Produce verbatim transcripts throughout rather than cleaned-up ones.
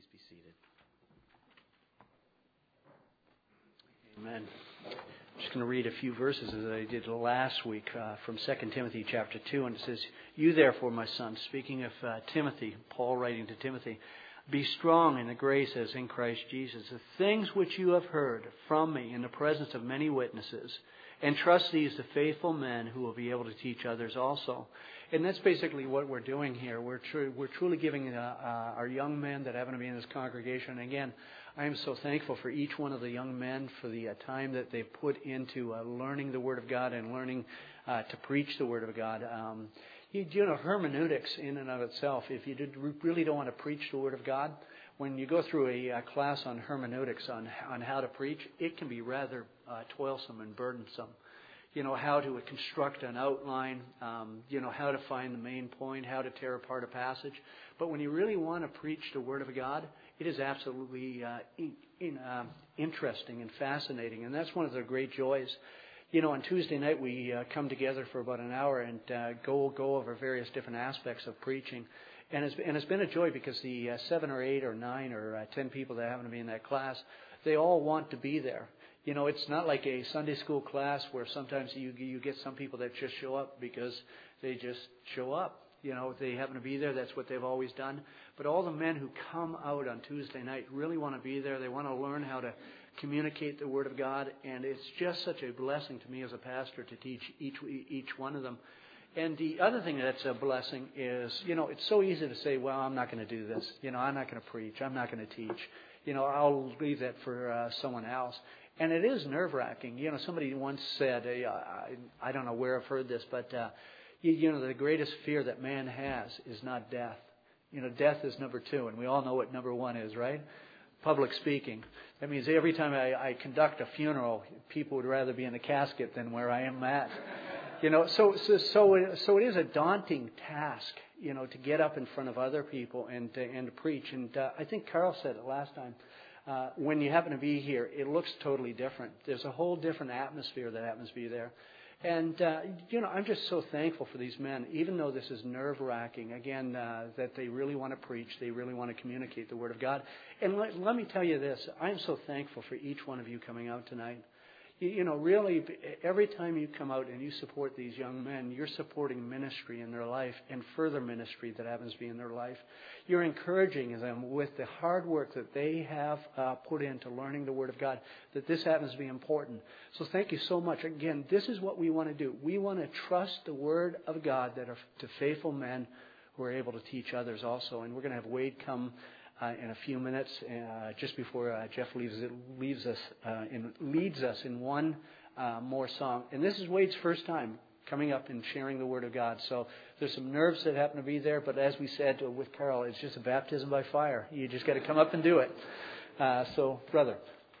Please be seated. Amen. I'm just going to read a few verses as I did last week uh, from Second Timothy chapter two. And it says, "You therefore, my son," speaking of uh, Timothy, Paul writing to Timothy, "be strong in the grace as in Christ Jesus. The things which you have heard from me in the presence of many witnesses, entrust these to faithful men who will be able to teach others also." And that's basically what we're doing here. We're tr- we're truly giving uh, uh, our young men that happen to be in this congregation. And again, I am so thankful for each one of the young men for the uh, time that they've put into uh, learning the Word of God and learning uh, to preach the Word of God. Um, you, you know, hermeneutics in and of itself, if you did, really don't want to preach the Word of God, when you go through a, a class on hermeneutics, on, on how to preach, it can be rather uh, toilsome and burdensome. You know, how to construct an outline, um, you know, how to find the main point, how to tear apart a passage. But when you really want to preach the Word of God, it is absolutely uh, in, in, uh, interesting and fascinating. And that's one of the great joys. You know, on Tuesday night we uh, come together for about an hour and uh, go go over various different aspects of preaching. And it's, and it's been a joy because the uh, seven or eight or nine or uh, ten people that happen to be in that class, they all want to be there. You know, it's not like a Sunday school class where sometimes you you get some people that just show up because they just show up. You know, they happen to be there. That's what they've always done. But all the men who come out on Tuesday night really want to be there. They want to learn how to communicate the Word of God. And it's just such a blessing to me as a pastor to teach each each one of them. And the other thing that's a blessing is, you know, it's so easy to say, well, I'm not going to do this. You know, I'm not going to preach. I'm not going to teach. You know, I'll leave that for uh, someone else. And it is nerve-wracking. You know, somebody once said, uh, I, I don't know where I've heard this, but, uh, you, you know, the greatest fear that man has is not death. You know, death is number two, and we all know what number one is, right? Public speaking. That means every time I, I conduct a funeral, people would rather be in the casket than where I am at. You know, so so so it, so it is a daunting task, you know, to get up in front of other people and to, and to preach. And uh, I think Carl said it last time. Uh, when you happen to be here, it looks totally different. There's a whole different atmosphere that happens to be there. And, uh, you know, I'm just so thankful for these men, even though this is nerve-wracking, again, uh, that they really want to preach. They really want to communicate the Word of God. And let, let me tell you this. I'm so thankful for each one of you coming out tonight. You, you know, really, every time you come out and you support these young men, you're supporting ministry in their life and further ministry that happens to be in their life. You're encouraging them with the hard work that they have uh, put into learning the Word of God, that this happens to be important. So thank you so much. Again, this is what we want to do. We want to trust the Word of God that are to faithful men who are able to teach others also. And we're going to have Wade come uh, in a few minutes, uh, just before uh, Jeff leaves, leaves us uh, and leads us in one uh, more song. And this is Wade's first time coming up and sharing the Word of God. So there's some nerves that happen to be there, but as we said with Carol, it's just a baptism by fire. You just got to come up and do it. Uh, so, brother.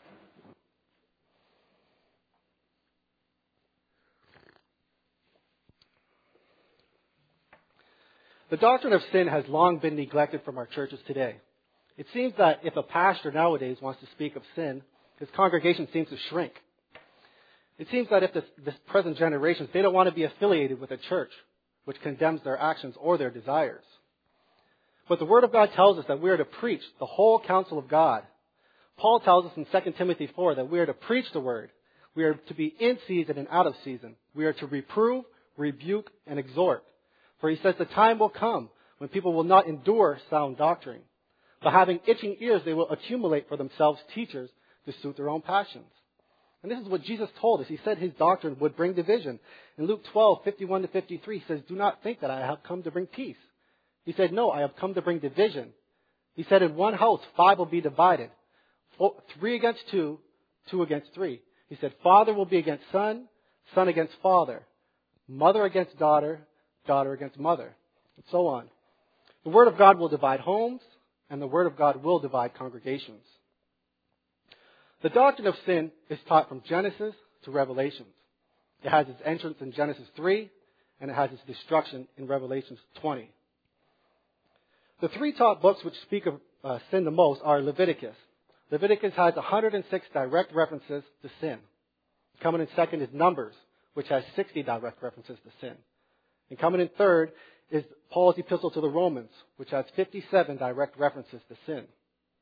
The doctrine of sin has long been neglected from our churches today. It seems that if a pastor nowadays wants to speak of sin, his congregation seems to shrink. It seems that if this, this present generations, they don't want to be affiliated with a church which condemns their actions or their desires. But the Word of God tells us that we are to preach the whole counsel of God. Paul tells us in Second Timothy four that we are to preach the Word. We are to be in season and out of season. We are to reprove, rebuke, and exhort. For he says the time will come when people will not endure sound doctrine. But having itching ears, they will accumulate for themselves teachers to suit their own passions. And this is what Jesus told us. He said his doctrine would bring division. In Luke twelve, fifty-one to fifty-three, he says, do not think that I have come to bring peace. He said, no, I have come to bring division. He said, in one house, five will be divided. Four, three against two, two against three. He said, father will be against son, son against father, mother against daughter, daughter against mother, and so on. The Word of God will divide homes, and the Word of God will divide congregations. The doctrine of sin is taught from Genesis to Revelations. It has its entrance in Genesis three, and it has its destruction in Revelation twenty. The three top books which speak of uh, sin the most are Leviticus. Leviticus has one hundred six direct references to sin. Coming in second is Numbers, which has sixty direct references to sin. And coming in third is Paul's epistle to the Romans, which has fifty-seven direct references to sin.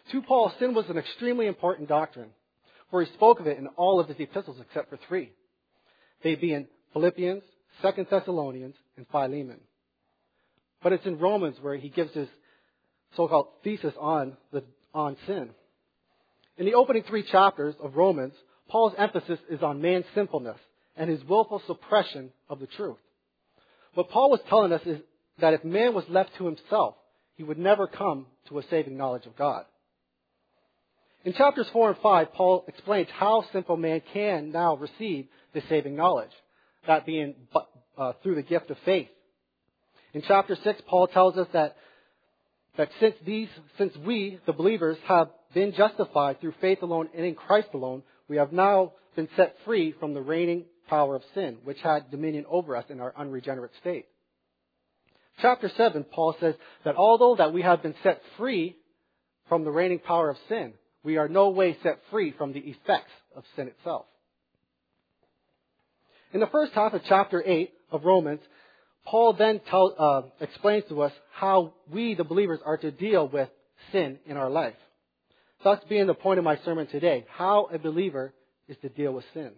To Paul, sin was an extremely important doctrine, for he spoke of it in all of his epistles except for three. They be in Philippians, Second Thessalonians, and Philemon. But it's in Romans where he gives his so-called thesis on the on sin. In the opening three chapters of Romans, Paul's emphasis is on man's sinfulness and his willful suppression of the truth. What Paul was telling us is that if man was left to himself, he would never come to a saving knowledge of God. In chapters four and five, Paul explains how sinful man can now receive the saving knowledge, that being uh, through the gift of faith. In chapter six, Paul tells us that that since these, since we, the believers, have been justified through faith alone and in Christ alone, we have now been set free from the reigning power of sin, which had dominion over us in our unregenerate state. Chapter seven, Paul says that although that we have been set free from the reigning power of sin, we are no way set free from the effects of sin itself. In the first half of chapter eight of Romans, Paul then tell, uh, explains to us how we, the believers, are to deal with sin in our life. Thus being the point of my sermon today, how a believer is to deal with sin.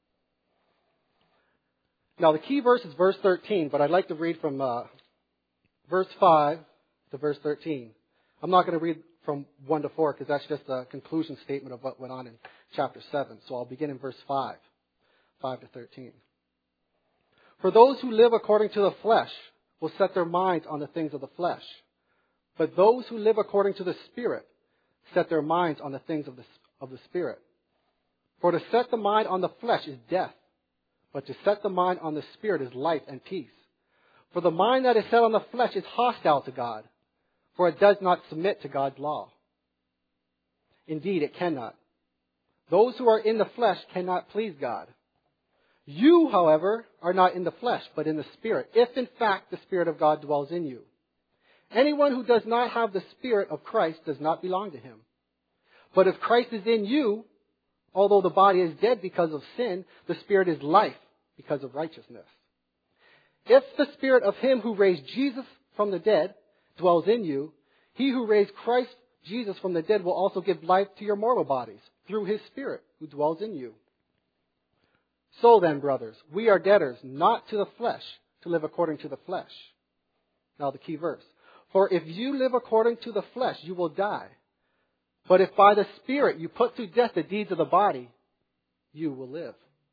Now the key verse is verse thirteen, but I'd like to read from uh, verse five to verse thirteen. I'm not going to read from one to four because that's just a conclusion statement of what went on in chapter seven. So I'll begin in verse five, five to thirteen. For those who live according to the flesh will set their minds on the things of the flesh. But those who live according to the Spirit set their minds on the things of the, of the Spirit. For to set the mind on the flesh is death, but to set the mind on the Spirit is life and peace. For the mind that is set on the flesh is hostile to God, for it does not submit to God's law. Indeed, it cannot. Those who are in the flesh cannot please God. You, however, are not in the flesh, but in the Spirit, if in fact the Spirit of God dwells in you. Anyone who does not have the Spirit of Christ does not belong to him. But if Christ is in you, although the body is dead because of sin, the Spirit is life because of righteousness. If the Spirit of him who raised Jesus from the dead dwells in you, he who raised Christ Jesus from the dead will also give life to your mortal bodies through his Spirit who dwells in you. So then, brothers, we are debtors, not to the flesh, to live according to the flesh. Now the key verse. For if you live according to the flesh, you will die. But if by the Spirit you put to death the deeds of the body, you will live.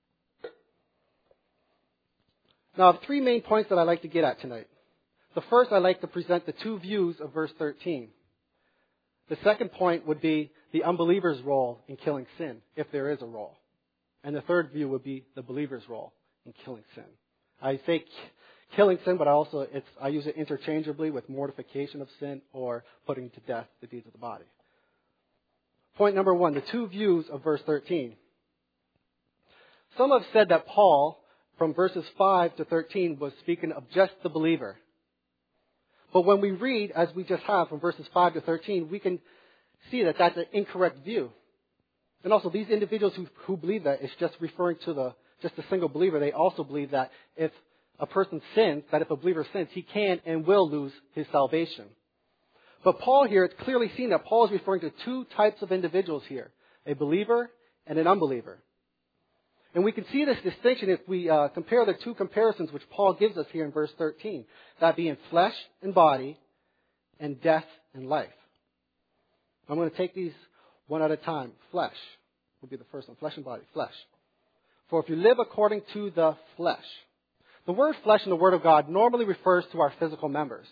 Now I have three main points that I'd like to get at tonight. The first, I'd like to present the two views of verse thirteen. The second point would be the unbeliever's role in killing sin, if there is a role. And the third view would be the believer's role in killing sin. I say killing sin, but I also it's I use it interchangeably with mortification of sin or putting to death the deeds of the body. Point number one, the two views of verse thirteen. Some have said that Paul, from verses five to thirteen, was speaking of just the believer. But when we read, as we just have from verses five to thirteen, we can see that that's an incorrect view. And also, these individuals who, who believe that it's just referring to the just a single believer, they also believe that if a person sins, that if a believer sins, he can and will lose his salvation. But Paul here, it's clearly seen that Paul is referring to two types of individuals here, a believer and an unbeliever. And we can see this distinction if we uh, compare the two comparisons which Paul gives us here in verse thirteen, that being flesh and body and death and life. I'm going to take these one at a time. Flesh will be the first one. Flesh and body. Flesh. For if you live according to the flesh. The word flesh in the Word of God normally refers to our physical members.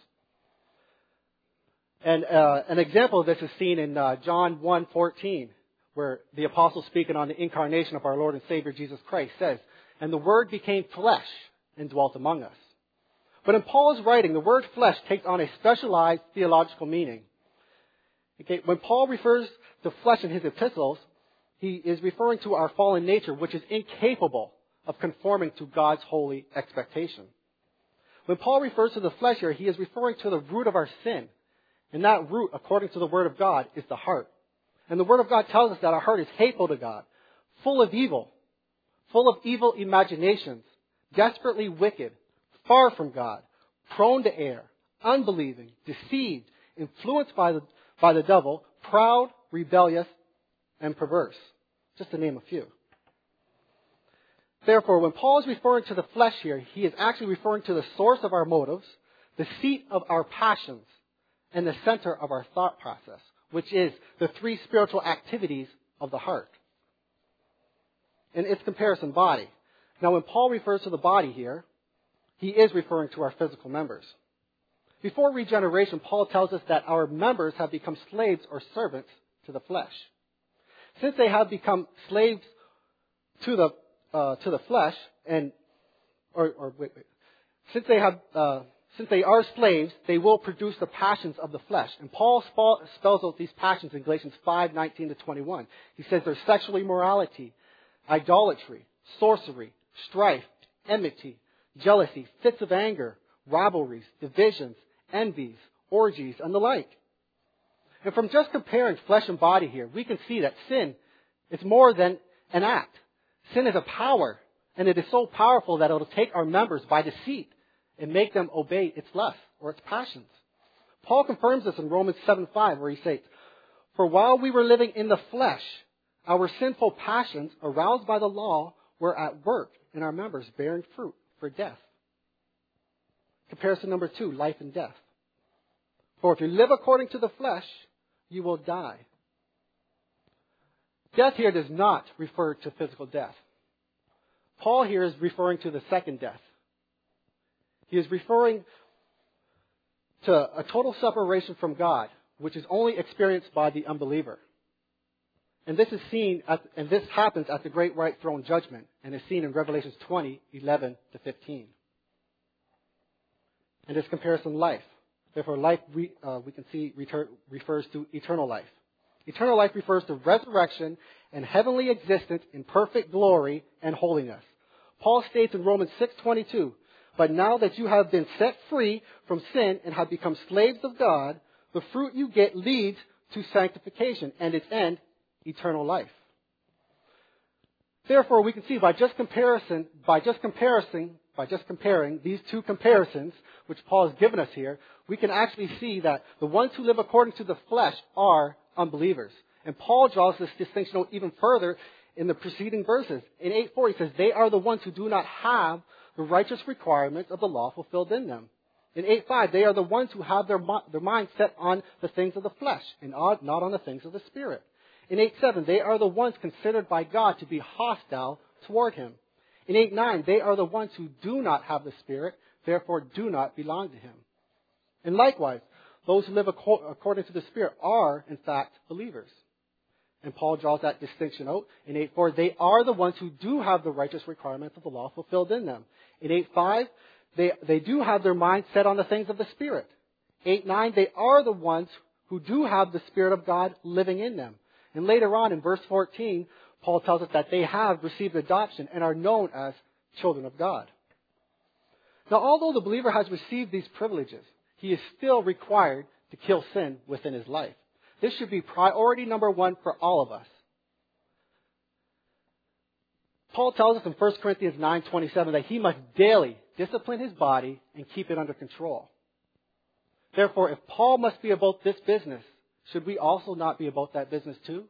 And uh, an example of this is seen in uh, John one fourteen, where the apostle speaking on the incarnation of our Lord and Savior Jesus Christ says, and the Word became flesh and dwelt among us. But in Paul's writing, the word flesh takes on a specialized theological meaning. Okay, when Paul refers to flesh in his epistles, he is referring to our fallen nature, which is incapable of conforming to God's holy expectation. When Paul refers to the flesh here, he is referring to the root of our sin. And that root, according to the Word of God, is the heart. And the Word of God tells us that our heart is hateful to God, full of evil, full of evil imaginations, desperately wicked, far from God, prone to err, unbelieving, deceived, influenced by the, by the devil, proud, rebellious, and perverse, just to name a few. Therefore, when Paul is referring to the flesh here, he is actually referring to the source of our motives, the seat of our passions, and the center of our thought process, which is the three spiritual activities of the heart. And its comparison, body. Now, when Paul refers to the body here, he is referring to our physical members. Before regeneration, Paul tells us that our members have become slaves or servants to the flesh. Since they have become slaves to the uh, to the flesh, and or, or wait, wait, since they have uh, since they are slaves, they will produce the passions of the flesh. And Paul spells out these passions in Galatians five nineteen to twenty-one. He says there's sexual immorality, idolatry, sorcery, strife, enmity, jealousy, fits of anger, rivalries, divisions, envies, orgies, and the like. And from just comparing flesh and body here, we can see that sin is more than an act. Sin is a power, and it is so powerful that it will take our members by deceit and make them obey its lust or its passions. Paul confirms this in Romans seven five, where he states, "For while we were living in the flesh, our sinful passions, aroused by the law, were at work in our members, bearing fruit for death." Comparison number two, life and death. For if you live according to the flesh, you will die. Death here does not refer to physical death. Paul here is referring to the second death. He is referring to a total separation from God, which is only experienced by the unbeliever. And this is seen, at, and this happens at the great white throne judgment, and is seen in Revelation twenty, eleven to fifteen. And this comparison, life. Therefore, life, we, uh, we can see, retur- refers to eternal life. Eternal life refers to resurrection and heavenly existence in perfect glory and holiness. Paul states in Romans six twenty-two, "But now that you have been set free from sin and have become slaves of God, the fruit you get leads to sanctification, and its end, eternal life." Therefore, we can see by just comparison, by just comparison, by just comparing these two comparisons, which Paul has given us here, we can actually see that the ones who live according to the flesh are unbelievers. And Paul draws this distinction out even further in the preceding verses. In eight four, he says, "They are the ones who do not have the righteous requirements of the law fulfilled in them." In eight five, "They are the ones who have their, their mind set on the things of the flesh and not on the things of the Spirit." In eight seven, "They are the ones considered by God to be hostile toward Him." In eight nine, "They are the ones who do not have the Spirit, therefore do not belong to Him." And likewise, those who live according to the Spirit are, in fact, believers. And Paul draws that distinction out. In eight four, "They are the ones who do have the righteous requirements of the law fulfilled in them." In eight five, they, they do have their mind set on the things of the Spirit. eight nine, "They are the ones who do have the Spirit of God living in them." And later on in verse fourteen, Paul tells us that they have received adoption and are known as children of God. Now, although the believer has received these privileges, he is still required to kill sin within his life. This should be priority number one for all of us. Paul tells us in First Corinthians nine twenty-seven that he must daily discipline his body and keep it under control. Therefore, if Paul must be about this business, should we also not be about that business too?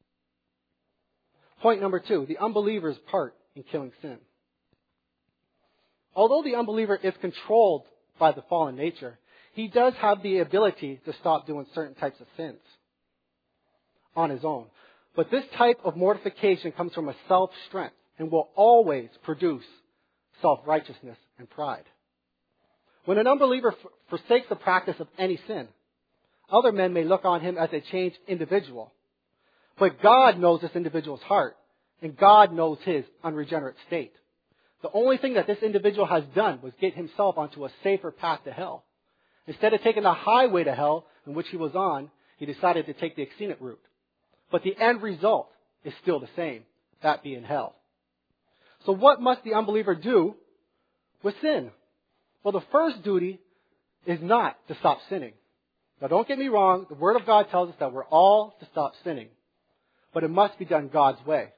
Point number two, the unbeliever's part in killing sin. Although the unbeliever is controlled by the fallen nature, he does have the ability to stop doing certain types of sins on his own. But this type of mortification comes from a self-strength and will always produce self-righteousness and pride. When an unbeliever f- forsakes the practice of any sin, other men may look on him as a changed individual. But God knows this individual's heart, and God knows his unregenerate state. The only thing that this individual has done was get himself onto a safer path to hell. Instead of taking the highway to hell in which he was on, he decided to take the scenic route. But the end result is still the same, that being hell. So what must the unbeliever do with sin? Well, the first duty is not to stop sinning. Now, don't get me wrong. The Word of God tells us that we're all to stop sinning. But it must be done God's way.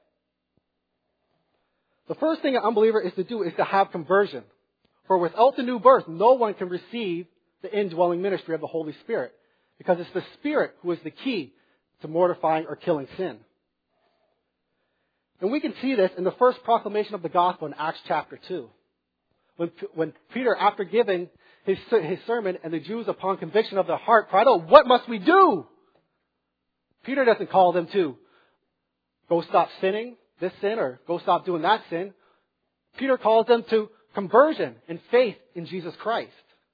The first thing an unbeliever is to do is to have conversion. For without the new birth, no one can receive the indwelling ministry of the Holy Spirit. Because it's the Spirit who is the key to mortifying or killing sin. And we can see this in the first proclamation of the gospel in Acts chapter two. When, when Peter, after giving his, his sermon, and the Jews, upon conviction of their heart, cried out, "What must we do?" Peter doesn't call them to go stop sinning, this sin, or go stop doing that sin. Peter calls them to conversion and faith in Jesus Christ.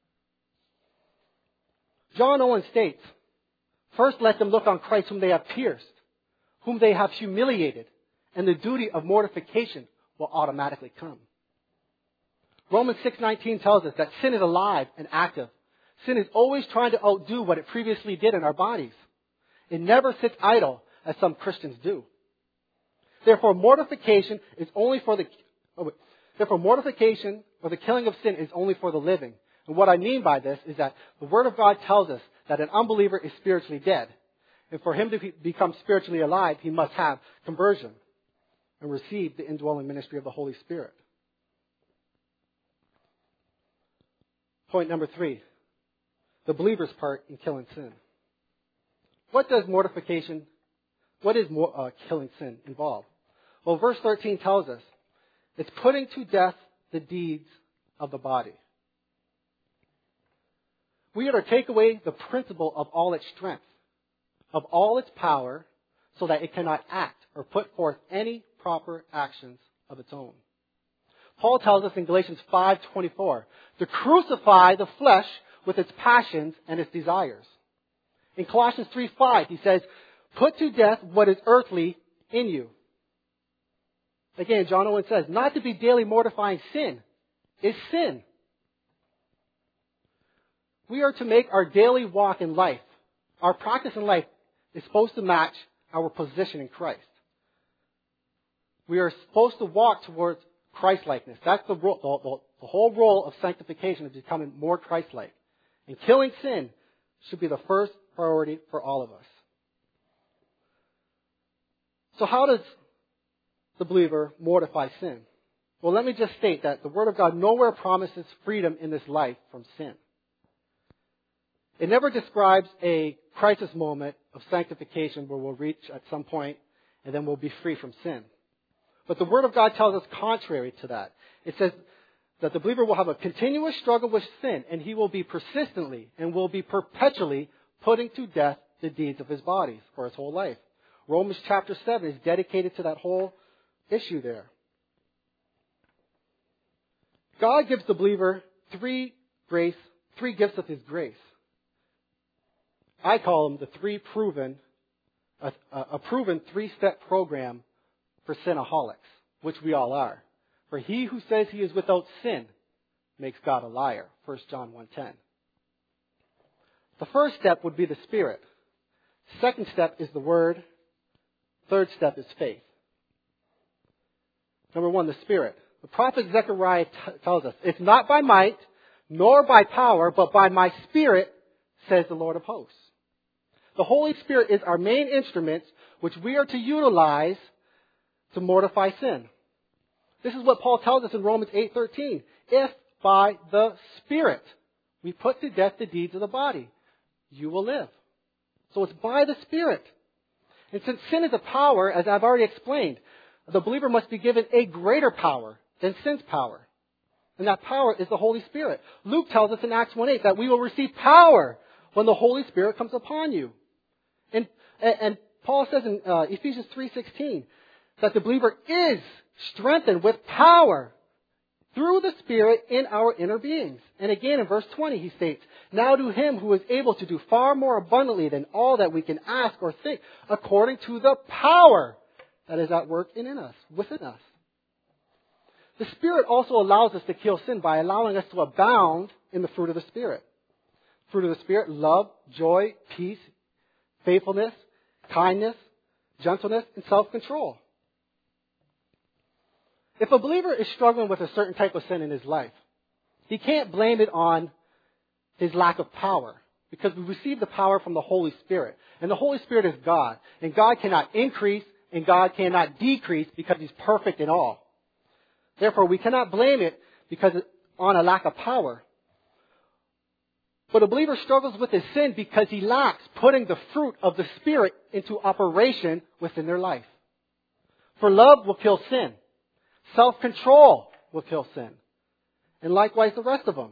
John Owen states, "First let them look on Christ whom they have pierced, whom they have humiliated, and the duty of mortification will automatically come." Romans six nineteen tells us that sin is alive and active. Sin is always trying to outdo what it previously did in our bodies. It never sits idle, as some Christians do. Therefore, mortification is only for the oh wait, therefore mortification or the killing of sin is only for the living. And what I mean by this is that the Word of God tells us that an unbeliever is spiritually dead. And for him to be, become spiritually alive, he must have conversion and receive the indwelling ministry of the Holy Spirit. Point number three, the believer's part in killing sin. What does mortification, what is uh, killing sin involve? Well, verse thirteen tells us it's putting to death the deeds of the body. We are to take away the principle of all its strength, of all its power, so that it cannot act or put forth any proper actions of its own. Paul tells us in Galatians five twenty-four to crucify the flesh with its passions and its desires. In Colossians three five, he says, "Put to death what is earthly in you." Again, John Owen says, not to be daily mortifying sin is sin. We are to make our daily walk in life, our practice in life is supposed to match our position in Christ. We are supposed to walk towards Christ-likeness. That's the, role, the, the whole role of sanctification, is becoming more Christ-like. And killing sin should be the first priority for all of us. So how does the believer mortify sin? Well, let me just state that the Word of God nowhere promises freedom in this life from sin. It never describes a crisis moment of sanctification where we'll reach at some point and then we'll be free from sin. But the Word of God tells us contrary to that. It says that the believer will have a continuous struggle with sin, and he will be persistently and will be perpetually putting to death the deeds of his bodies for his whole life. Romans chapter seven is dedicated to that whole issue there. God gives the believer three grace, three gifts of His grace. I call them the three proven, a, a proven three-step program for sinaholics, which we all are. For he who says he is without sin makes God a liar. First John one ten. The first step would be the Spirit. Second step is the Word. Third step is faith. Number one, the Spirit. The prophet Zechariah t- tells us, "It's not by might, nor by power, but by my Spirit, says the Lord of hosts." The Holy Spirit is our main instrument, which we are to utilize to mortify sin. This is what Paul tells us in Romans eight thirteen. If by the Spirit we put to death the deeds of the body, you will live. So it's by the Spirit. And since sin is a power, as I've already explained, the believer must be given a greater power than sin's power. And that power is the Holy Spirit. Luke tells us in Acts one eight that we will receive power when the Holy Spirit comes upon you. And, and Paul says in uh, Ephesians three sixteen that the believer is strengthened with power through the Spirit in our inner beings. And again in verse twenty he states, "Now to Him who is able to do far more abundantly than all that we can ask or think, according to the power that is at work in us, within us." The Spirit also allows us to kill sin by allowing us to abound in the fruit of the Spirit. Fruit of the Spirit: love, joy, peace, faithfulness, kindness, gentleness, and self-control. If a believer is struggling with a certain type of sin in his life, he can't blame it on his lack of power, because we receive the power from the Holy Spirit. And the Holy Spirit is God. And God cannot increase and God cannot decrease because He's perfect in all. Therefore, we cannot blame it because on a lack of power. But a believer struggles with his sin because he lacks putting the fruit of the Spirit into operation within their life. For love will kill sin. Self-control will kill sin. And likewise the rest of them.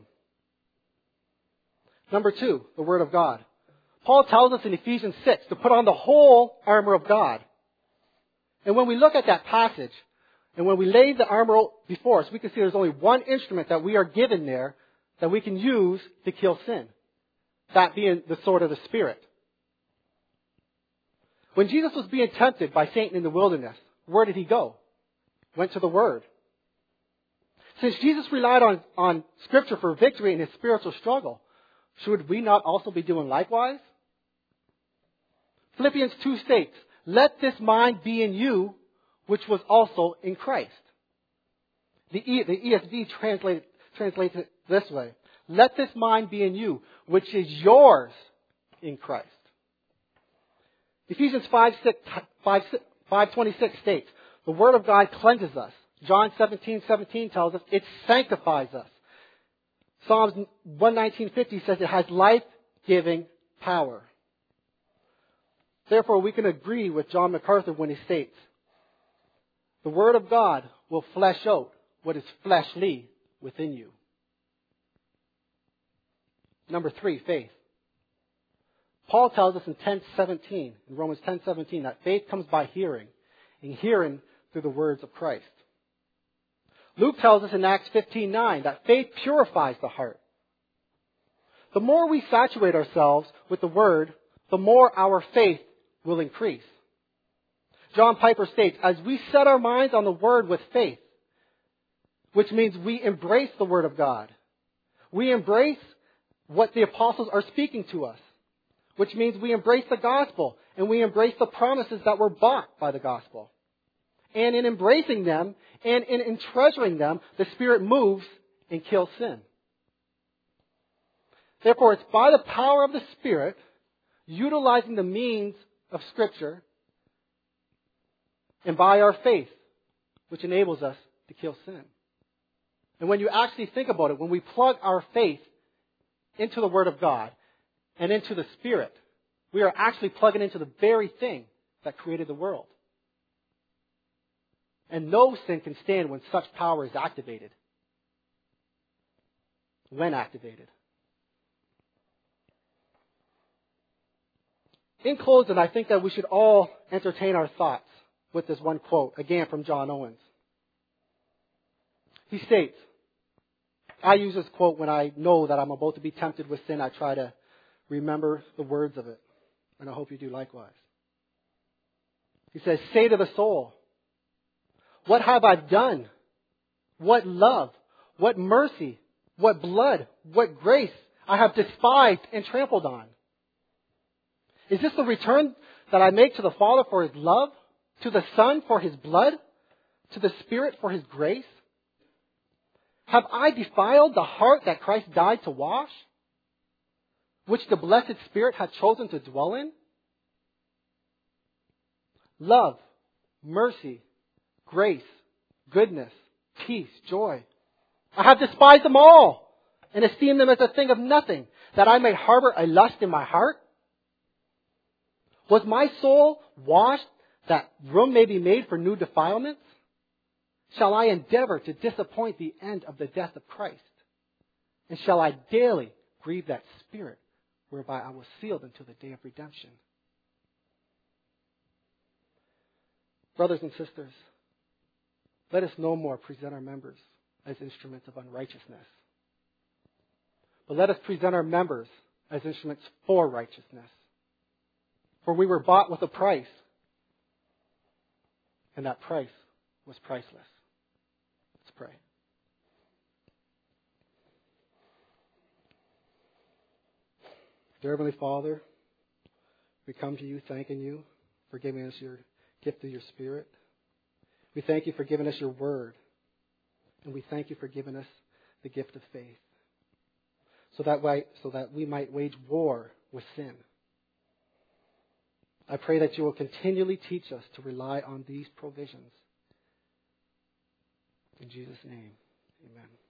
Number two, the Word of God. Paul tells us in Ephesians six to put on the whole armor of God. And when we look at that passage, and when we lay the armor before us, we can see there's only one instrument that we are given there that we can use to kill sin. That being the sword of the Spirit. When Jesus was being tempted by Satan in the wilderness, where did he go? Went to the Word. Since Jesus relied on, on Scripture for victory in his spiritual struggle, should we not also be doing likewise? Philippians two states, let this mind be in you, which was also in Christ. The, e, the E S V translates, translates it this way. Let this mind be in you, which is yours in Christ. Ephesians five twenty-six states, the Word of God cleanses us. John seventeen seventeen tells us it sanctifies us. Psalms one nineteen fifty says it has life-giving power. Therefore, we can agree with John MacArthur when he states, the Word of God will flesh out what is fleshly within you. Number three, faith. Paul tells us in ten seventeen, in Romans ten seventeen, that faith comes by hearing, and hearing through the words of Christ. Luke tells us in Acts fifteen nine that faith purifies the heart. The more we saturate ourselves with the Word, the more our faith will increase. John Piper states, as we set our minds on the Word with faith, which means we embrace the Word of God, we embrace what the apostles are speaking to us, which means we embrace the gospel and we embrace the promises that were bought by the gospel. And in embracing them and in, in treasuring them, the Spirit moves and kills sin. Therefore, it's by the power of the Spirit, utilizing the means of Scripture, and by our faith, which enables us to kill sin. And when you actually think about it, when we plug our faith into the Word of God and into the Spirit, we are actually plugging into the very thing that created the world. And no sin can stand when such power is activated. When activated. In closing, I think that we should all entertain our thoughts with this one quote, again from John Owens. He states, I use this quote when I know that I'm about to be tempted with sin. I try to remember the words of it. And I hope you do likewise. He says, say to the soul, what have I done? What love? What mercy? What blood? What grace I have despised and trampled on? Is this the return that I make to the Father for His love? To the Son for His blood? To the Spirit for His grace? Have I defiled the heart that Christ died to wash? Which the blessed Spirit hath chosen to dwell in? Love, mercy, grace, goodness, peace, joy. I have despised them all and esteemed them as a thing of nothing, that I may harbor a lust in my heart. Was my soul washed that room may be made for new defilements? Shall I endeavor to disappoint the end of the death of Christ? And shall I daily grieve that Spirit whereby I was sealed until the day of redemption? Brothers and sisters, let us no more present our members as instruments of unrighteousness, but let us present our members as instruments for righteousness. For we were bought with a price, and that price was priceless. Let's pray. Dear Heavenly Father, we come to you thanking you for giving us your gift of your Spirit. We thank you for giving us your word. And we thank you for giving us the gift of faith. So that way, so that we might wage war with sin. I pray that you will continually teach us to rely on these provisions. In Jesus' name, amen.